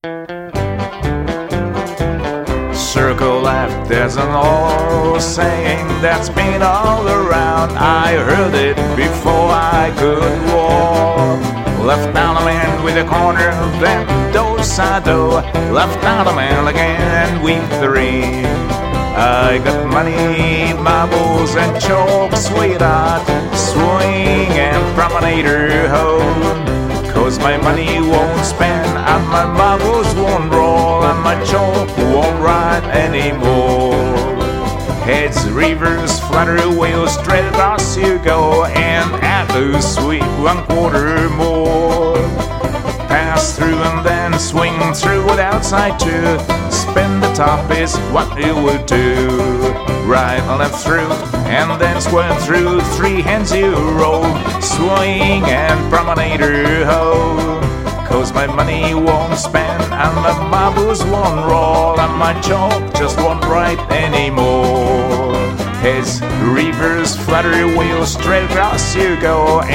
Circle left, there's an old saying that's been all around. I heard it before I could walk. Left out a man with a corner, then do-sa-do. Left out a man again, and we three. I got money, marbles, and chalk, sweetheart. Swing and promenader home. 'Cause my money won't spend, and my marbles won't roll, and my chalk won't ride anymore. Heads, rivers, flutter, wheels, straight across you go, and at the sweep 1/4 more. Pass through and then swing through with outside too. Spin the top is what it would do. Right and left through, and then square through. 3 hands you roll, swing and promenader ho. 'Cause my money won't spend, and the marbles won't roll, and my chalk just won't ride anymore. Heads, rivers, flutter, wheels, straight across you go.